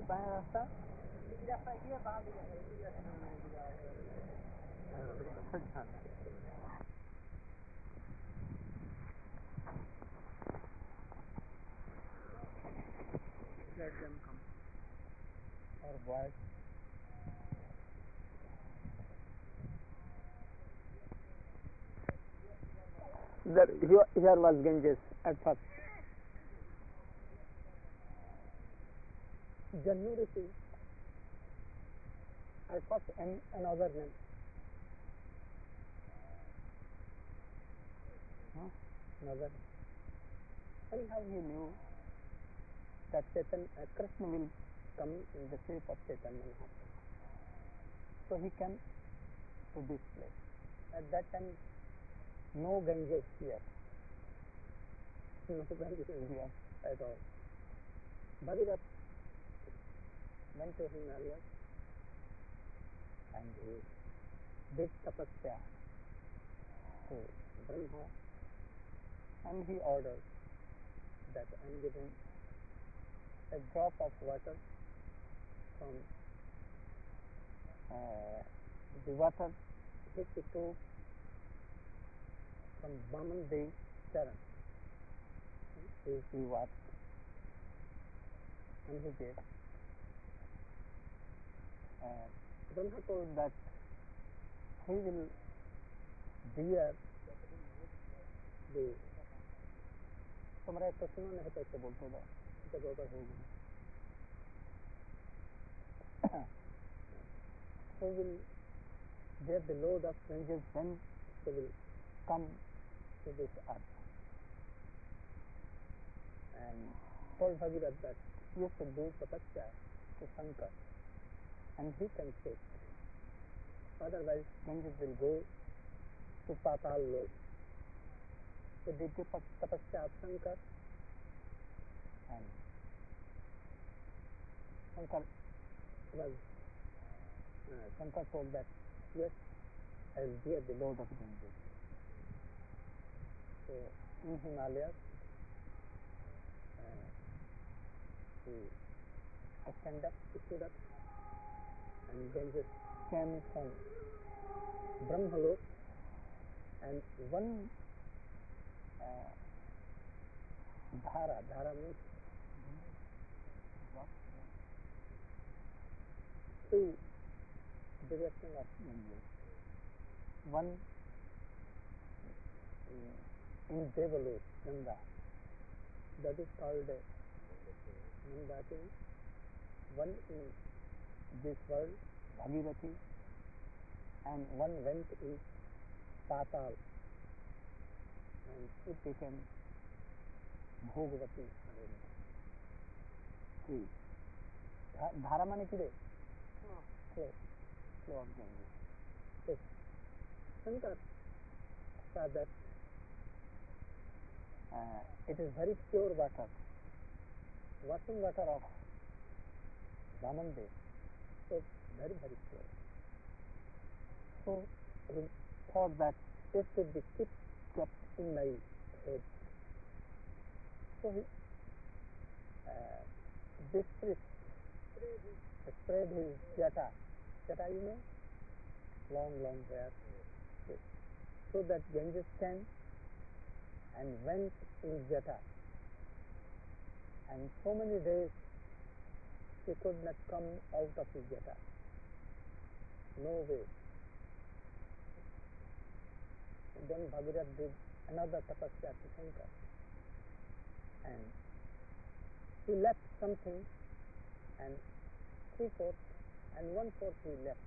बाया रास्ता let them come or boys. Here was Ganges at first. Jannu Rishi at first another name. Another. Anyhow, he knew that Krishna will come in the shape of Chaitanya Mahaprabhu. So he came to this place. At that time, no Ganges here. No Ganges here at all. Bhagirath went to Himalayas and he did tapasya to Brahma, and he ordered that I am giving a drop of water from the water which he took from Vaman Dev Charan. He washed and he gave. Brahma told that he will bear the तुम्हारा प्रश्न नहीं तो ऐसे बोलते हो जब होगा होगी who will bear the load of Ganges when they will come to this earth, and told Bhagirath that you should do tapasya to Shankar and he can take, otherwise Ganges will go to Patal Lok. So did tapasya of Shankar, and Shankar told that yes, I will bear the load of Ganges. So in Himalayas he stood up, and Ganges came from Brahmalok, and one dhara means three direction of Ganges. One in Devalok, Ganga, that is called Mandaki. One in this world, Bhagirathi, and one went in Patal, and it became Bhogavati. See, Dhara mane kide? Flow of Ganges. So, Shankar saw that it is very pure water, washing water of Vaman Dev, so very, very pure. So he thought that it should be kept in my head. So he this priest spread his jata, you know, long hair, so that Ganges came and went in jata, and so many days he could not come out of his jata. No way. And then Bhagirath did another tapasya to Shankar, and he left something, and 3/4 and 1/4 he left.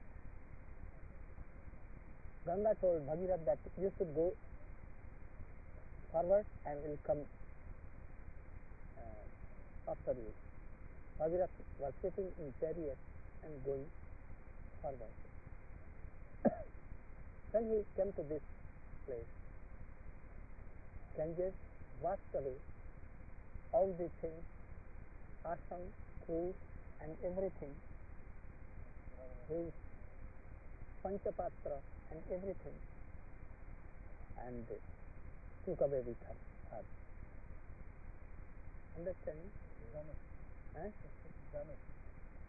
Ganga told Bhagirath that you should go forward and will come after you. Bhagirath was sitting in chariot and going forward. When he came to this place, Ganges washed away all the things, ashram, food and everything, his panchapatra and everything, and took away with her. Understand?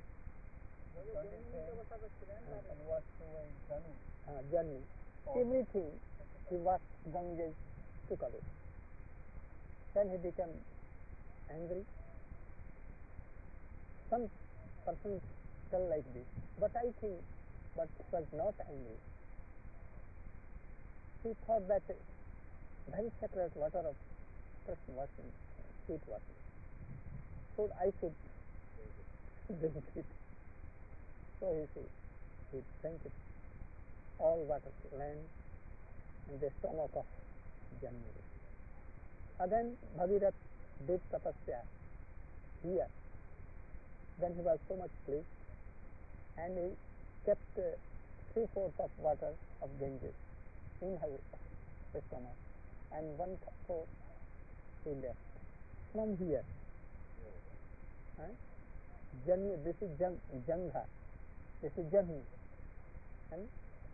and washed away Janu. Everything he washed, Ganges took away. Then he became angry. Some persons tell like this, but I think, but it was not angry. He thought that very sacred water of person washing, feet washing, so I should drink it. So he drank it, all water, land, and the stomach of January. Again, Bhagirath did tapasya here. Then he was so much pleased, and he kept 3/4 of water of Ganges in her stomach, and 1/4 he left. From here, this is Jangha, this is Janhu, and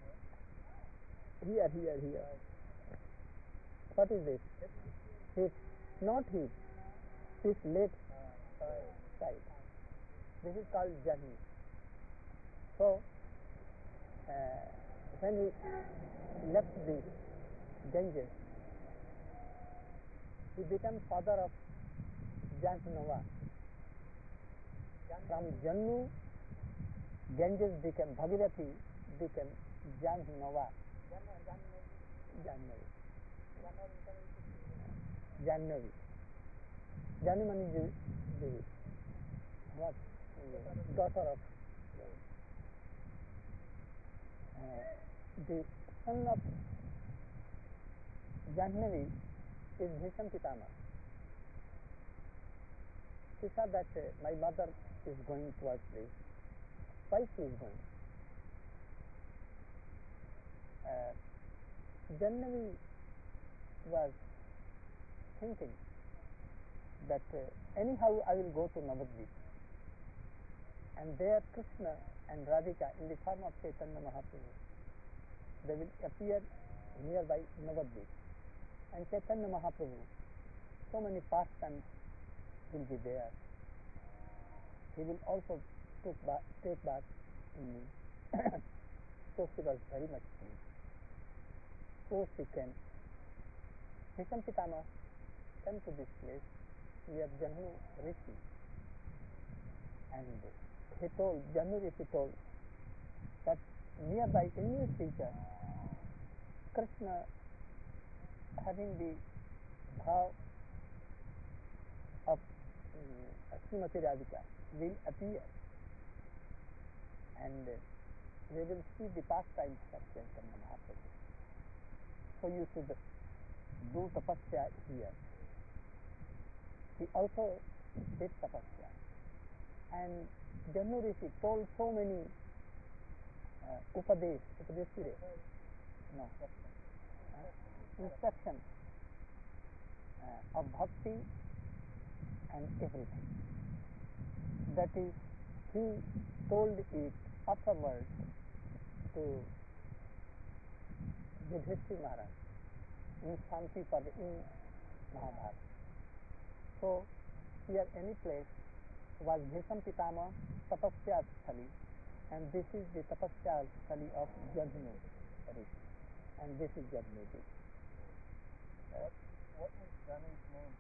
here. What is this? Heat, not heat. This left side. This is called Janhu. So, when he left the Ganges, he became father of Jahnava. From Jannu, Ganges became Bhagirathi, became Jahnava. Jannavi. Jannavi is the what? Daughter of the son of Jahnavi is Bhisham Pitama. She said that my mother is going towards this. Why she is going? Jahnavi was thinking that anyhow I will go to Navadvip, and there Krishna and Radhika in the form of Chaitanya Mahaprabhu, they will appear nearby Navadvip, and Chaitanya Mahaprabhu, so many pastimes will be there. He will also take bath in me. So she was very much pleased. So she came. Bhisham Pitama came to this place near Janhu Rishi, and he told, Janhu Rishi told that nearby in near future, Krishna, having the bhav of Srimati Radhika, will appear, and we will see the pastimes of Chaitanya Mahaprabhu. So you should do tapasya here. He also did tapasya, and Janhu Rishi told so many instruction of bhakti and everything. That is, he told it afterwards to Yudhishthira Maharaj in Shanti Parva in Mahabharata. So, here any place was Bhisham Pitama Tapasya Sthali, and this is the Tapasya Sthali of Janhu Rishi, and this is Janhu Rishi. What was Janu's name?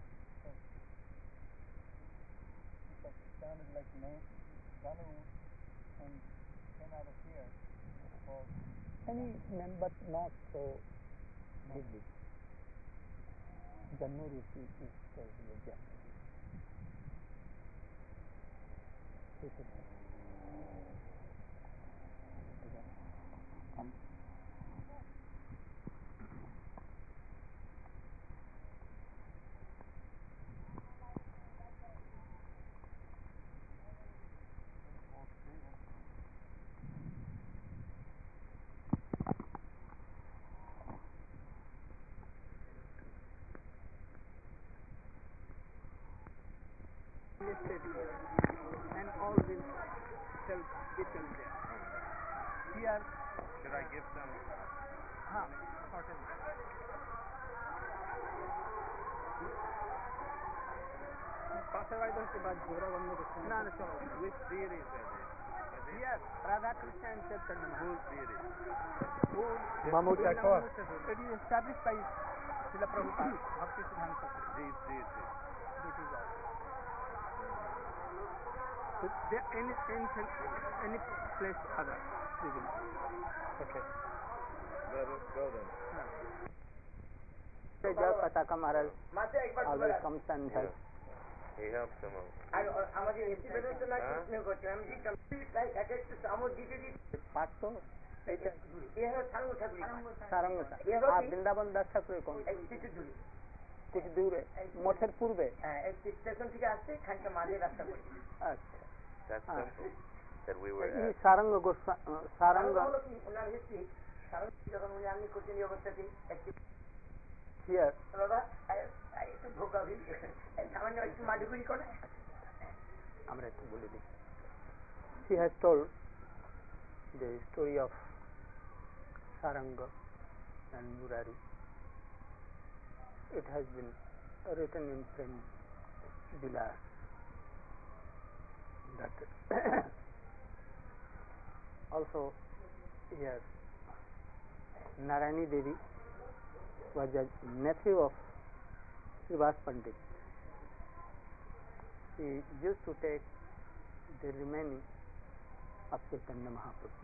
Because it sounded like name Janu and came out of here. Called any name, but not so vivid. Janhu Rishi is called Janhu Rishi. This is and all will self-depend there. Here, should I give some? Certainly. পাশের বাড়িতে হচ্ছে বা জোড়া বন্ধ করছে না, which series are they? Yes, Radha Krishna and Chaitanya Mahaprabhu. Mahmud Thakur. It is established by Srila Prabhupada, Bhakti Siddhanta Saraswati. This is all. So there any place other we will. Okay. Go then. Jai Pataka Maharaj always comes and helps. He helps them out. पाठ तो सारंग आप वृंदावन दास ठाकुर कौन कुछ दूर है मठेर पूर्वे station থেকে আসছে খানিকটা মাঝে রাস্তা করে अच्छा That's simple. That we were ये at. सारंग सारंग ওনার হিস্ট্রি কারণ যখন উনি আমনি করছেন এই অবস্থাতে here বাবা একটু ভোগাবি সামান্য একটু মাডুগুড়ি করে আমরা একটু বলে দিই she has told the story of Saranga and Murari. It has been written in Prem Vilas that also here Narayani Devi was a nephew of Srivas Pandit. She used to take the remaining of Chaitanya Mahaprabhu.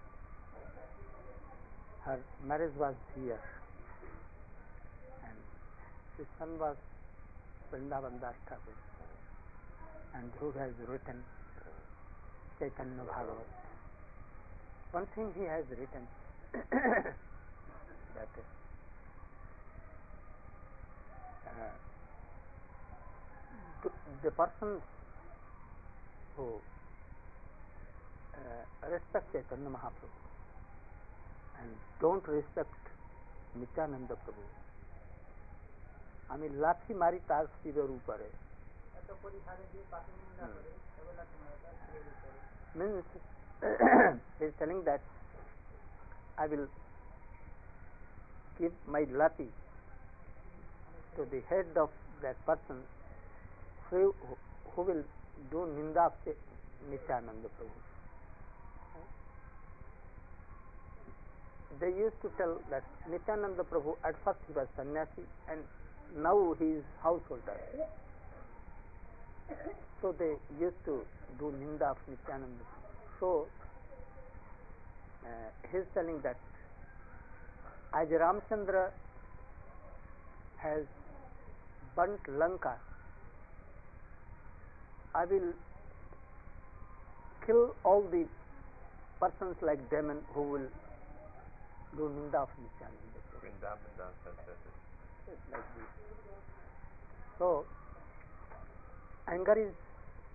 Her marriage was here and his son was Vrindavan Das Thakur and who has written Chaitanya Bhagavat. One thing he has written that the persons who respect Chaitanya Mahaprabhu and don't respect Nityananda Prabhu, আমি লাথি মারি তার শিরের উপরে means he is telling that I will give my lathi to the head of that person who will do ninda of Nityananda Prabhu. They used to tell that Nityananda Prabhu at first he was sannyasi and now he is householder. So they used to do ninda of Nityananda Prabhu. So he is telling that as Ramchandra has burnt Lanka, I will kill all the persons like demon who will do ninda of Nityananda Prabhu. Vrindavan Das has said this. It's like this. So anger is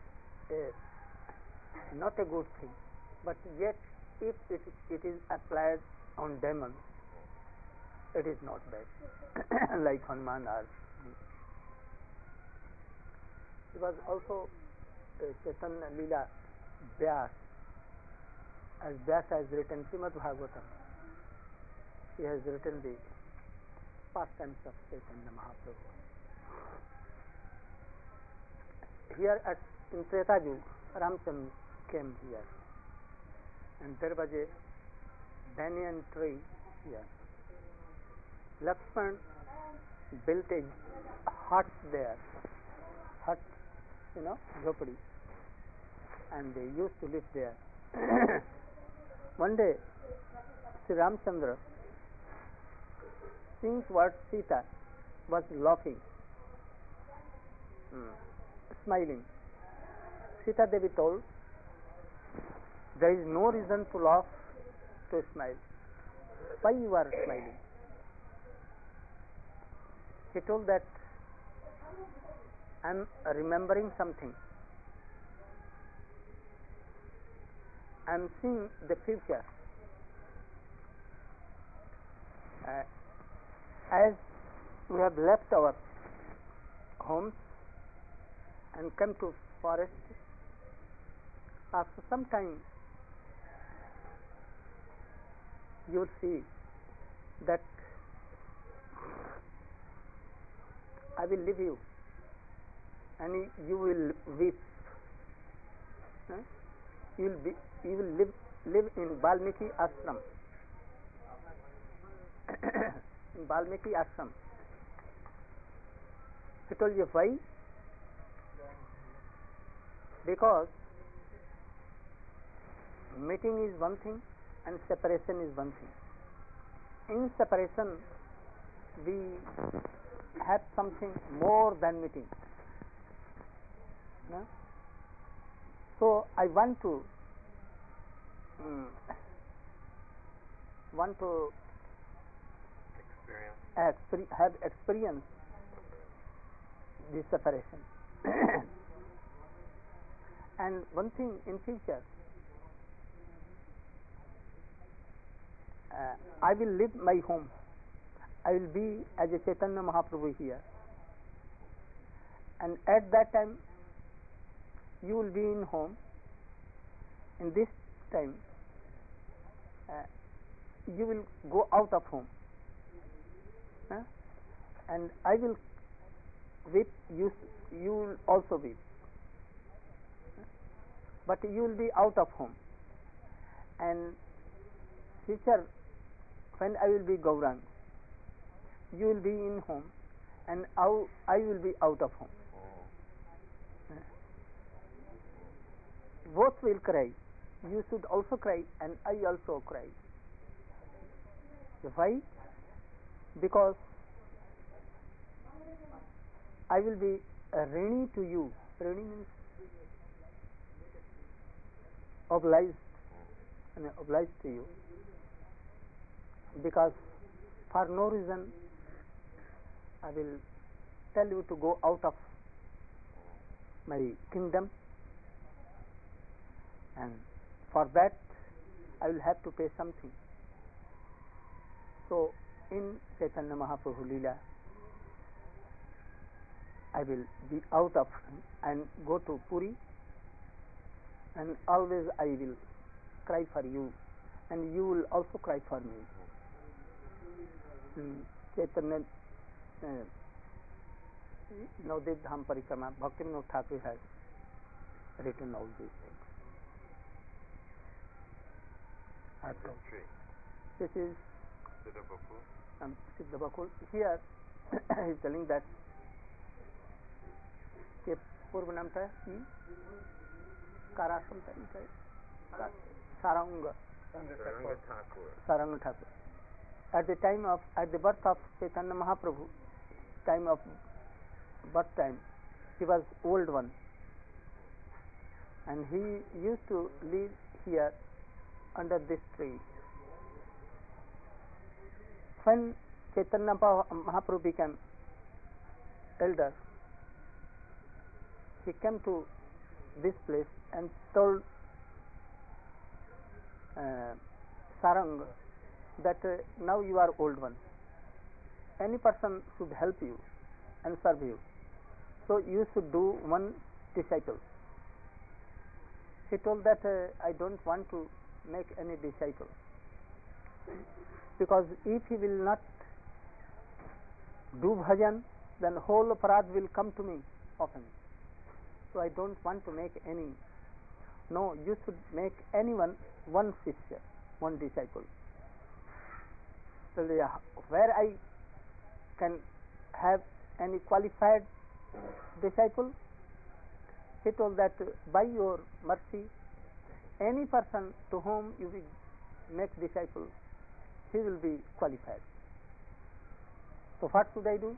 not a good thing, but yet if it is applied on demons, it is not bad. Like Hanuman or he was also Chaitanya Leela Vyas, as Vyas has written Srimad Bhagavatam. He has written the pastimes of Chaitanya Mahaprabhu. Here in Treta Yuga, Ramchandra came here, and there was a banyan tree here. Lakshman built a hut there, jhopadi, and they used to live there. One day, Sri Ramchandra, seeing what Sita was laughing, smiling, Sita Devi told, there is no reason to laugh, to smile. Why you are smiling? He told that I am remembering something. I am seeing the future. As we have left our homes and come to forest, after some time you will see that I will leave you and you will weep. You will live in Valmiki ashram. In Valmiki ashram. He told you why? Because meeting is one thing and separation is one thing. In separation, we have something more than meeting. No? So I want to have experience this separation. And one thing in future, I will leave my home. I will be as a Chaitanya Mahaprabhu here, and at that time you will be in home. In this time you will go out of home, and I will weep, you will also weep, but you will be out of home. And future, when I will be Gaurang, you will be in home and I will be out of home. Both will cry. You should also cry and I also cry. Why? Because I will be a Rini to you. Rini means obliged to you, because for no reason I will tell you to go out of my kingdom, and for that I will have to pay something. So in Chaitanya Mahaprabhu Leela, I will be out of and go to Puri, and always I will cry for you and you will also cry for me. Chaitanya Navdev Dham Parikrama, Bhaktivinoda Thakur has written all these things. This is Siddha Bakul. Here he is telling that के पूर्व नाम था काराश्रम था Saranga Thakur. At the birth of Chaitanya Mahaprabhu, time of birth time, he was old one, and he used to live here under this tree. When Chaitanya Mahaprabhu became elder, he came to this place and told Sarang that now you are old one. Any person should help you and serve you. So you should do one disciple. He told that I don't want to make any disciple, because if he will not do bhajan, then whole aparad will come to me often. So I don't want to make any. No, you should make anyone one shishya, one disciple. So where I can have any qualified disciple, he told that by your mercy, any person to whom you will make disciple, he will be qualified. So what should I do?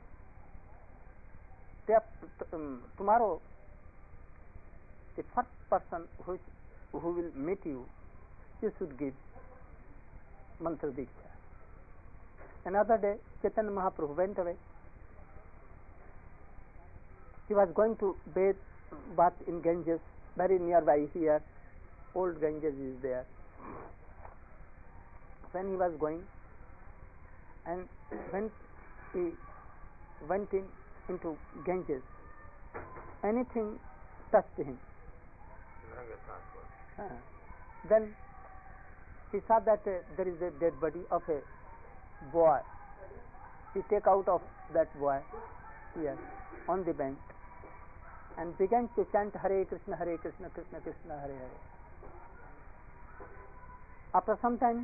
Tomorrow, the first person who will meet you, you should give mantra diksha. Another day, Chaitanya Mahaprabhu went away. He was going to bath in Ganges, very nearby here. Old Ganges is there. When he was going, and when he went into Ganges, anything touched him. Then he saw that there is a dead body of a boy. He took out of that boy here on the bank and began to chant Hare Krishna, Krishna Krishna, Hare Hare. After some time,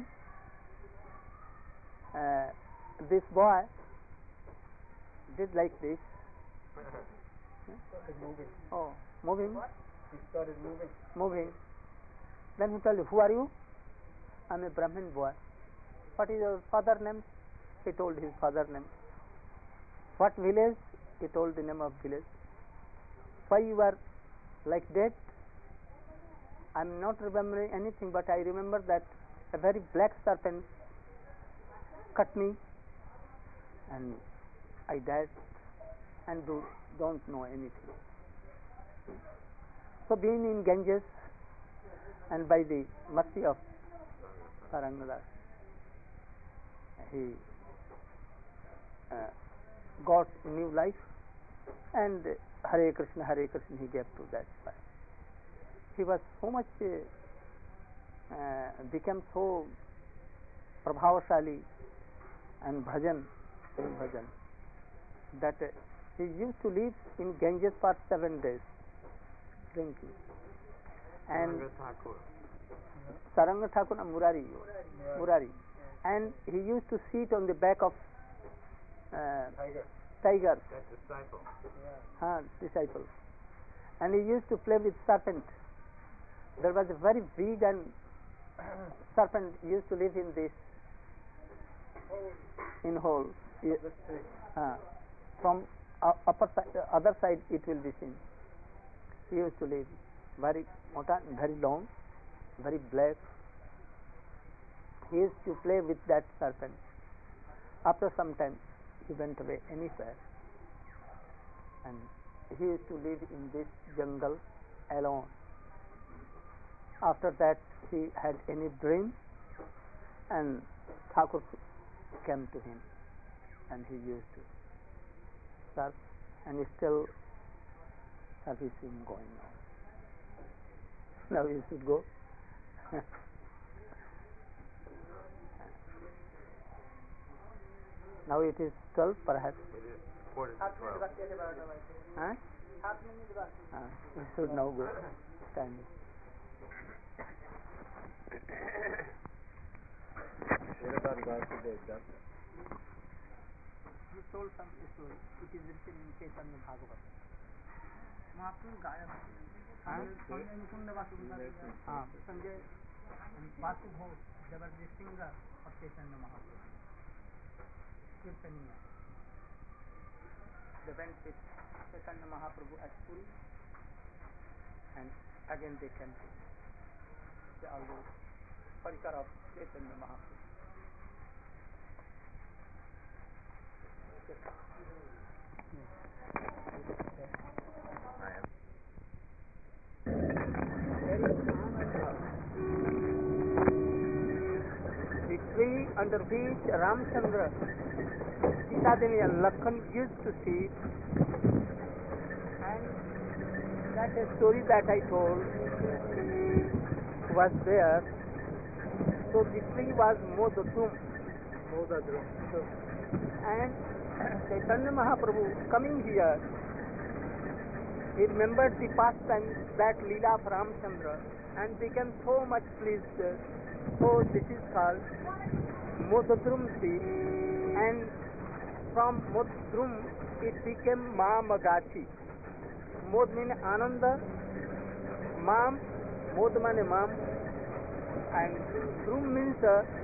this boy did like this. Started moving. Oh, moving, He started moving. moving. Then he told, "Who are you?" "I'm a Brahmin boy." "What is your father name?" He told his father name. "What village?" He told the name of village. "Why you are like that?" "I'm not remembering anything, but I remember that a very black serpent cut me and I died and don't know anything." So being in Ganges and by the mercy of Sarangadas, he got new life, and Hare Krishna he gave to that boy. He was so much became so prabhavashali and bhajan that he used to live in Ganges for 7 days drinking. And Saranga Thakur and Murari, and he used to sit on the back of tigers, That disciple. disciples, and he used to play with serpent. There was a very big and serpent used to live in this in hole. From upper side, other side it will be seen. He used to live very very long, very black. He used to play with that serpent. After some time, he went away anywhere, and he used to live in this jungle alone. After that, he had any dream, and Thakur came to him, and he used to serve, and still servicing going on. Now you should go. Now it is 12 perhaps. It is quarter to 12. We should now go. Time. What about Vasudev, doctor? He told some story. It is written in Chaitanya Bhagavat. Sanjay and Vasu Ghosh, they were the singer of Chaitanya Mahaprabhu. Kirtaniya. They went with Chaitanya Mahaprabhu at Puri, and again they came to the aldo parikar of Chaitanya Mahaprabhu. I am. The tree under which Ramchandra, Sita Devi and Lakhan used to sit, and that story that I told was there. So the tree was Modadrum. And Chaitanya Mahaprabhu coming here, he remembered the past time, that Leela of Ramchandra, and became so much pleased. So this is called Modadrum tree, and from Modadrum it became Mamagachi. Mod means Ananda, Mam, Mod means Mam, and Drum means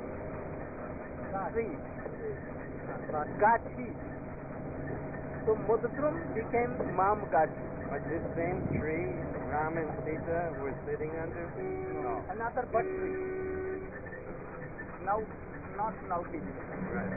tree, Gachi. So Modadrum became Mamagachi. But this same tree, Ram and Sita were sitting under? No. Another bud tree. Now, not now visible. Right.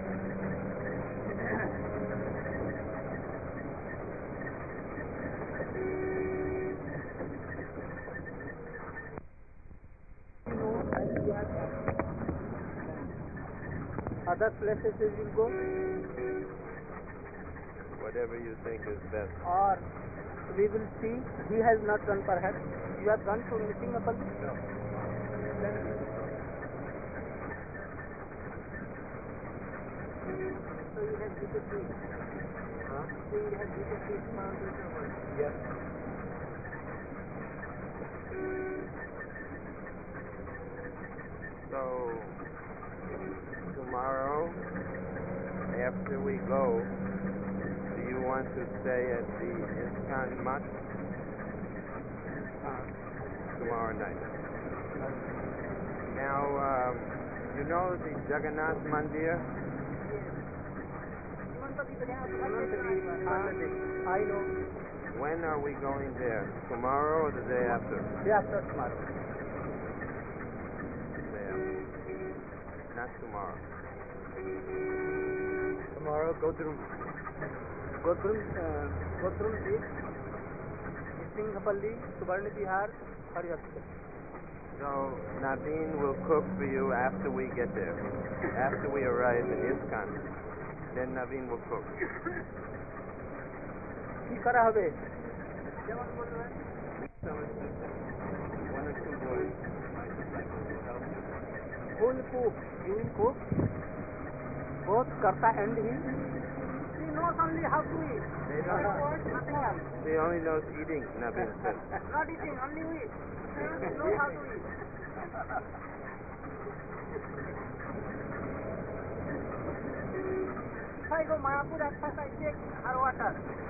Other places we will go, Whatever you think is best. or we will see. He has not gone perhaps. You have gone to Nisingapalli? No. Then so you have visited me. Huh? So you have visited Mount River. Yes. So tomorrow, after we go, do you want to stay at the ISKCON Mutt tomorrow night? Now, you know the Jagannath Mandir? I know. When are we going there? Tomorrow or the day after? Day after tomorrow. Day after. Not tomorrow. Tomorrow, Godrum Beach, Singapalli, Subarna Bihar, Harihar. So Naveen will cook for you after we get there. After we arrive in ISKCON, then Naveen will cook. কি করা হবে? Some assistants, 1 or 2 boys, my disciples will help you. Who will cook? You will cook? Both Karta and he? He knows only how to eat. They don't. Nothing else. He only knows eating, Naveen says. Not eating, only eat. He knows how to eat. If I go Mayapur, at first I take her water.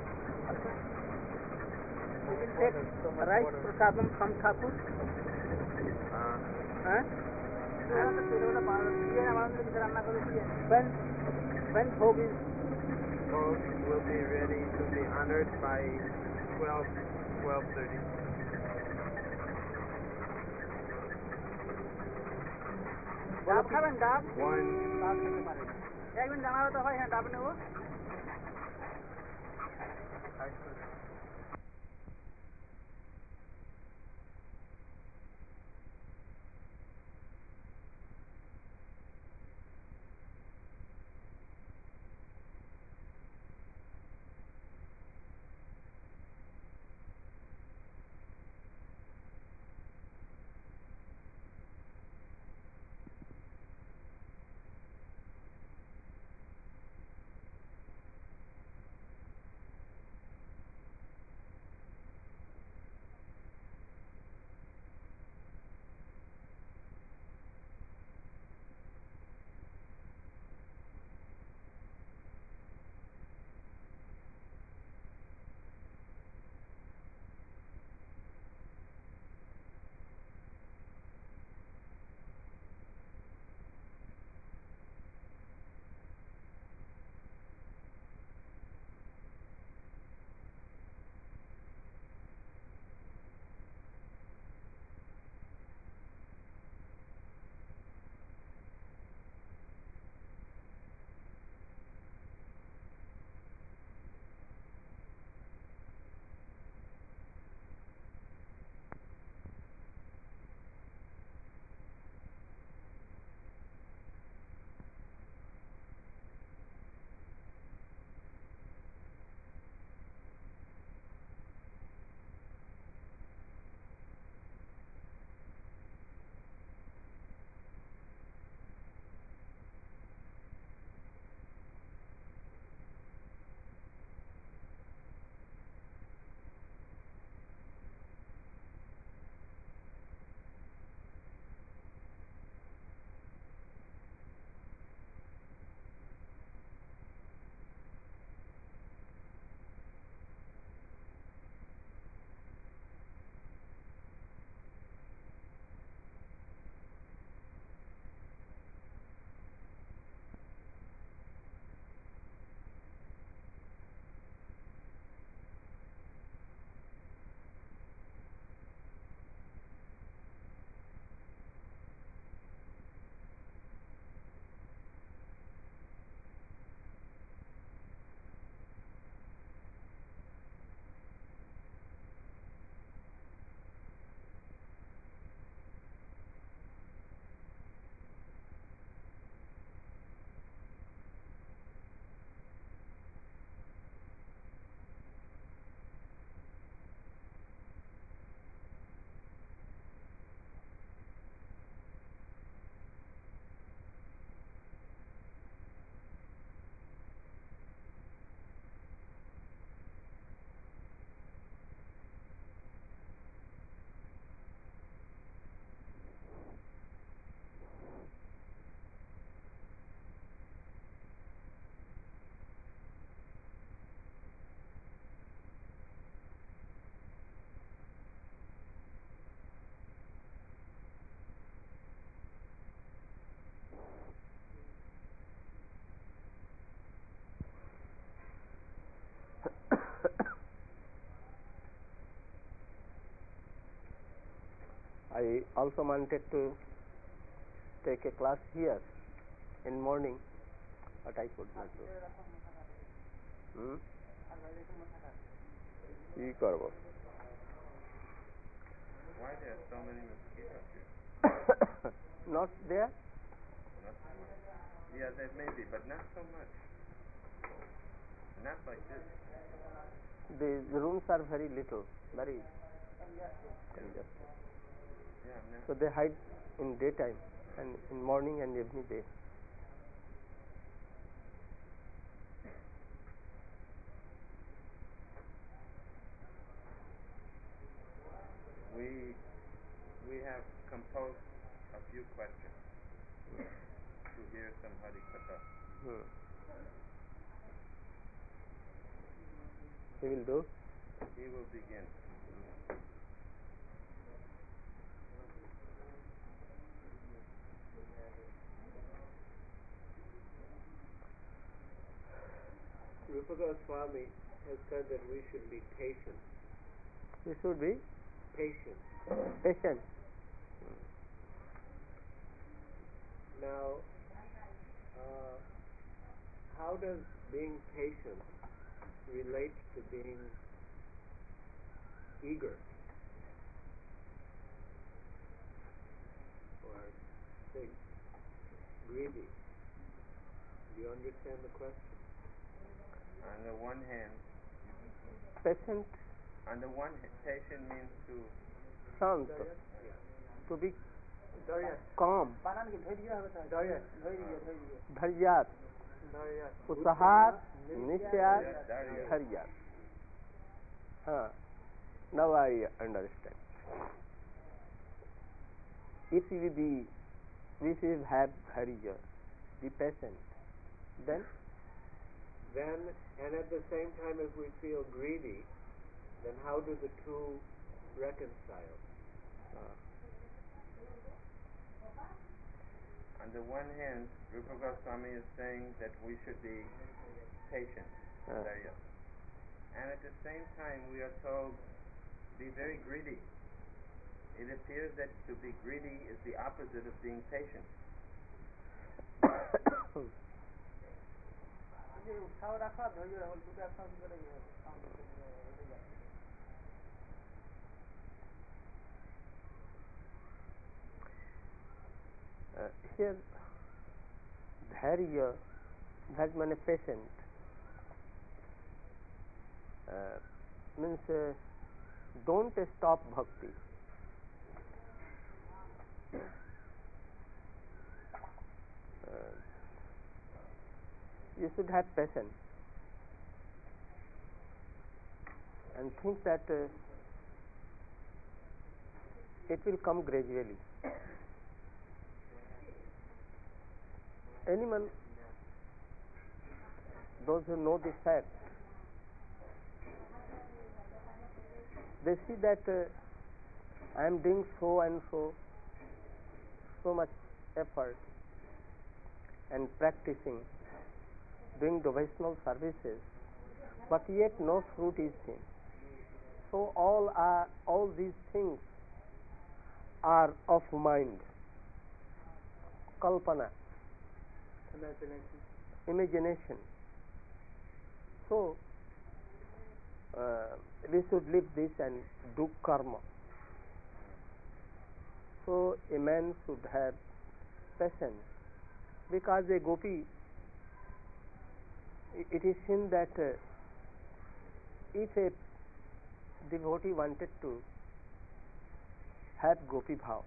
We will take rice prasadam from Thakur. When Bhog is Both will be ready to be honored by 12:30. ডাব খাবেন ডাব 1. ডাব খেতে পারেন একদিন জানাবে তো ভাই হ্যাঁ ডাব নেবো I also wanted to take a class here in morning, but I could not do. কি করব? Why there are so many mosquitoes here? Not there? Not so much. Yeah, there may be, but not so much. Not like this. The rooms are very little, very congested. Yeah, no. So they hide in daytime and in morning and evening day. We have composed a few questions to hear some Harikatha. He will do. He will begin. Rupa Goswami has said that we should be patient. We should be Patient. patient. Now, how does being patient relate to being eager? Or, say, greedy? Do you understand the question? On the one hand, Patient, patient means to shant, to be calm, dharyat, usahat, nishyat, dharyat. Now I understand. If we have dharya, be patient, then and at the same time, if we feel greedy, then how do the two reconcile? On the one hand, Rupa Goswami is saying that we should be patient, Dharya. And at the same time, we are told be very greedy. It appears that to be greedy is the opposite of being patient. Here, dharya, that means patient, means don't stop bhakti. You should have patience and think that it will come gradually. Anyone, those who know this fact, they see that I am doing so and so much effort and practicing, doing devotional services, but yet no fruit is seen. So all these things are of mind, kalpana, imagination. So we should leave this and do karma. So a man should have patience, because a gopi, it is seen that if a devotee wanted to have gopi bhav,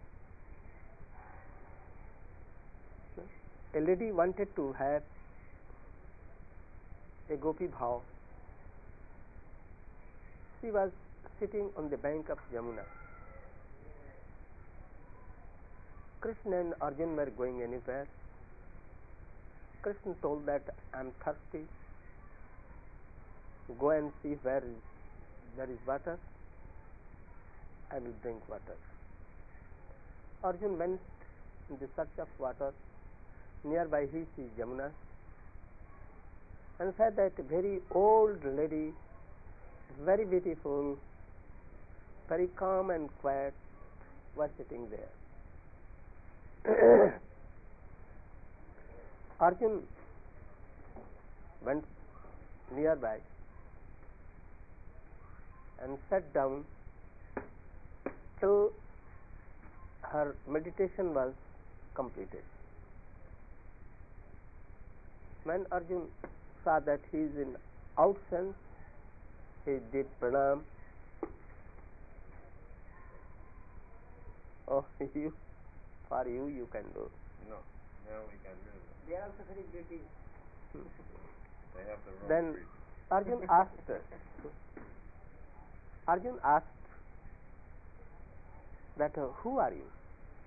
a lady wanted to have a gopi bhav, she was sitting on the bank of Yamuna. Krishna and Arjuna were going anywhere. Krishna told that I am thirsty, go and see where there is water, I will drink water. Arjuna went in the search of water. Nearby he sees Yamuna and said that very old lady, very beautiful, very calm and quiet, were sitting there. Arjun went nearby and sat down till her meditation was completed. When Arjun saw that he is in outsense, he did pranam. Oh, for you can do. No, now we can do it. They are also very greedy. They have the wrong Then treatment. Arjun asked that who are you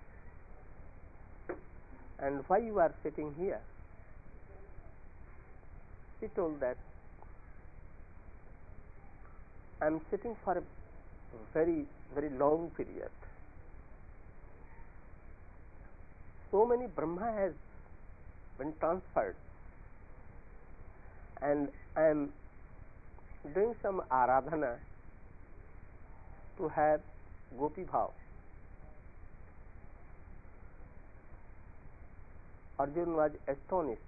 and why you are sitting here? She told that I am sitting for a very, very long period. So many Brahma has been transferred, and I am doing some aradhana to have gopi bhav. Arjun was astonished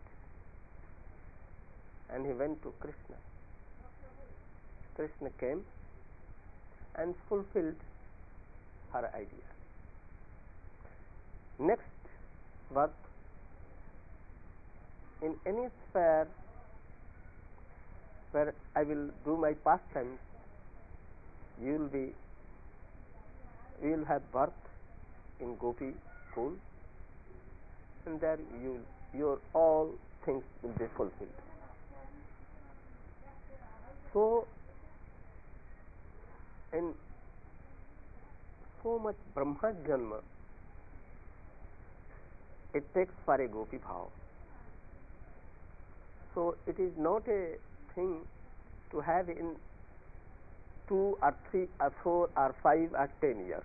and he went to Krishna. Krishna came and fulfilled her idea. Next birth, in any sphere where I will do my pastimes, we will have birth in Gopi pool, and there your all things will be fulfilled. So, in so much Brahma Janma, it takes for a Gopi bhav. So, it is not a thing to have in 2 or 3 or 4 or 5 or 10 years.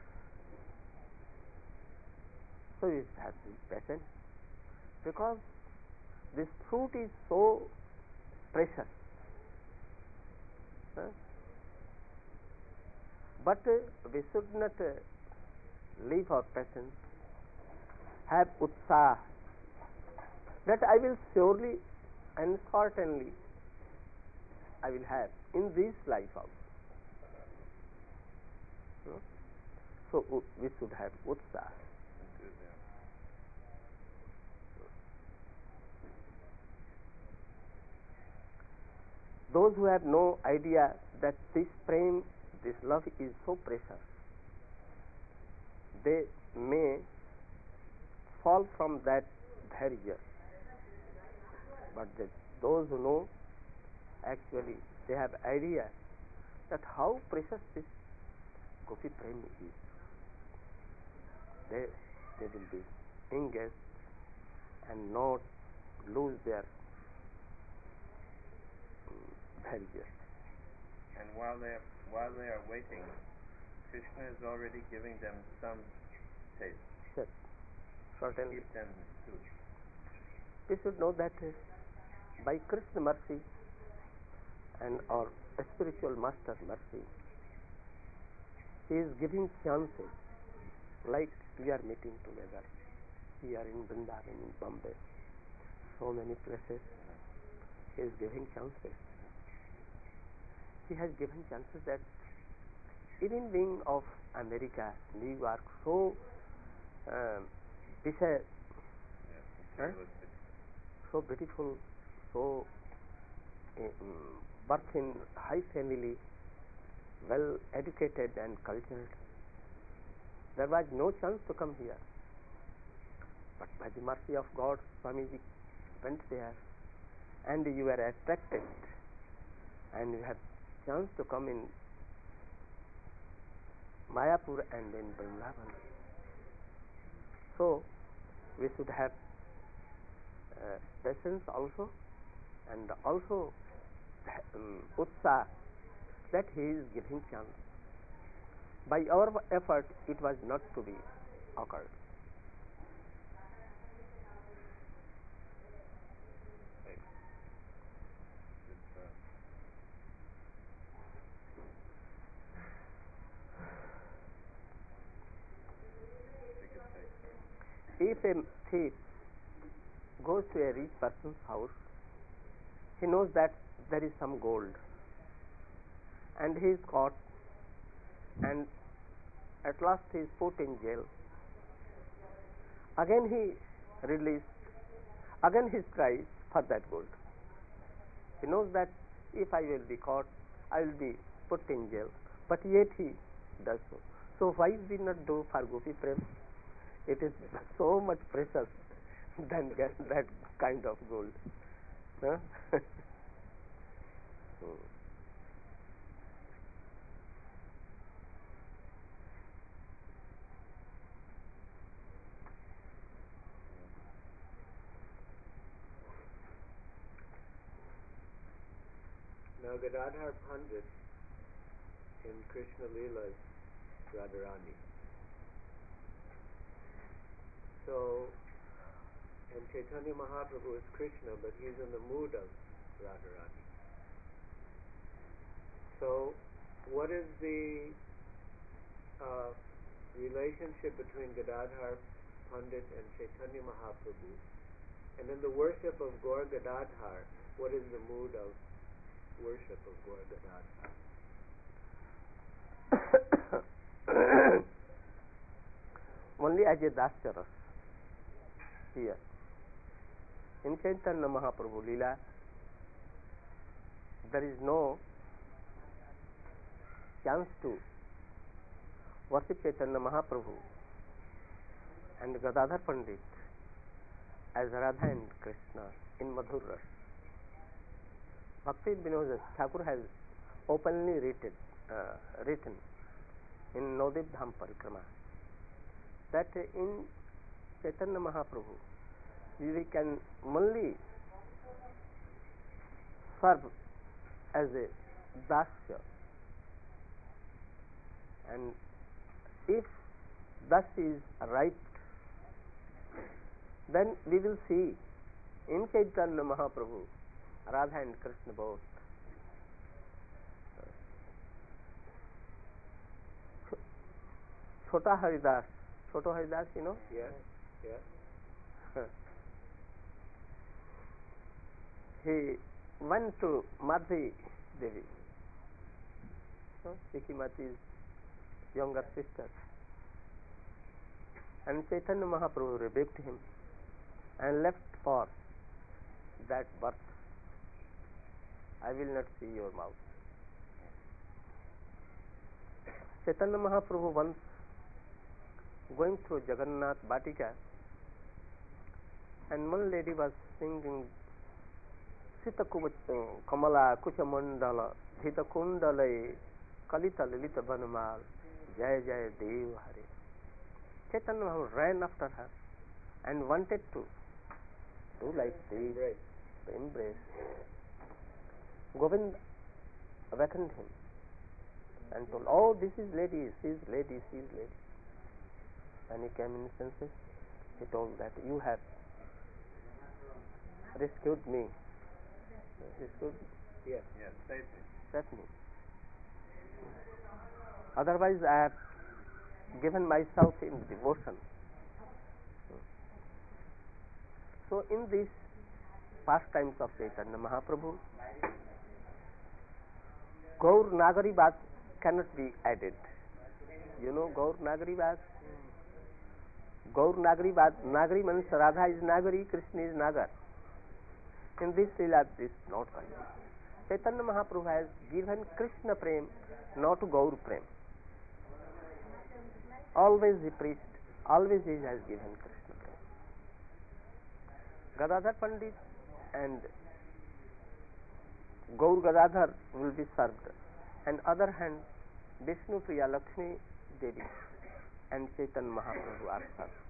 So, you have to be patient, because this fruit is so precious. But we should not leave our patience, have utsah, that I will surely and certainly I will have in this life also. So we should have utsah. Those who have no idea that this prem, this love is so precious, they may fall from that dhairya. But those who know, actually they have idea that how precious this Gopi prem is. They will be engaged and not lose their dhairya. And while they are waiting, Krishna is already giving them some taste. Yes, certainly. Keep them too. We should know that by Krishna mercy and our spiritual master mercy, he is giving chances, like we are meeting together here in Vrindavan, in Bombay, so many places. He is giving chances. He has given chances that even being of America, New York, so so beautiful, so birth in high family, well educated and cultured, there was no chance to come here. But by the mercy of God, Swamiji went there, and you were attracted, and you had chance to come in Mayapur and in Vrindavan. So we should have patience also, and also utsah, that he is giving chance. By our effort, it was not to be occurred. if a thief goes to a rich person's house, he knows that there is some gold, and he is caught, and at last he is put in jail. Again he released, again he strives for that gold. He knows that if I will be caught, I will be put in jail, but yet he does so. So why we not do for Gopi Prem? It is so much precious than get that kind of gold. Huh? Now Gadadhar Pandit in Krishna Leela's Radharani. So, and Chaitanya Mahaprabhu is Krishna, but he's in the mood of Radharani. So, what is the relationship between Gadadhar Pandit and Chaitanya Mahaprabhu? And in the worship of Gaur Gadadhar, what is the mood of worship of Gaur Gadadhar? Only as a Dasya here. In Chaitanya Mahaprabhu Leela, there is no chance to worship Chaitanya Mahaprabhu and Gadadhar Pandit as Radha and Krishna in Madhur Ras. Bhakti Vinod Thakur has openly written in Navdev Dham Parikrama that in Chaitanya Mahaprabhu we can only serve as a Dasya, and if Dasya is right, then we will see in Chaitanya Mahaprabhu Radha and Krishna both. Chota Haridas, you know? Yes, yes. He went to Madhi Devi, Sikimati's younger sister, and Chaitanya Mahaprabhu rebuked him and left for that birth. I will not see your mouth. Chaitanya Mahaprabhu once going through Jagannath Batika, and one lady was singing Sita Kamala Kuchamandala Dhita Kundalai Kalita Lilita Banumal Jaya Jaya Dev Hare. Chaitanya Mahaprabhu ran after her and wanted to do like this, to embrace. Govind awakened him and told, "Oh, this is lady, she is lady, she is lady." When he came in senses, he told that you have rescued me. Rescued? Yes, saved me. Saved me. Otherwise, I have given myself in devotion. So, in these pastimes of Chaitanya Mahaprabhu, Gaur Nagari Bhat cannot be added. You know Gaur Nagari Bhat? Gaur Nagari Bhat, Nagari means Radha is Nagari, Krishna is Nagar. In this Leela, this is not possible. Chaitanya Mahaprabhu has given Krishna Prem, not Gaur Prem. Always he preached, always he has given Krishna Prem. Gadadhar Pandit and Gaur Gadadhar will be served. And other hand, Vishnu Priya Lakshmi Devi and Chaitanya Mahaprabhu are served.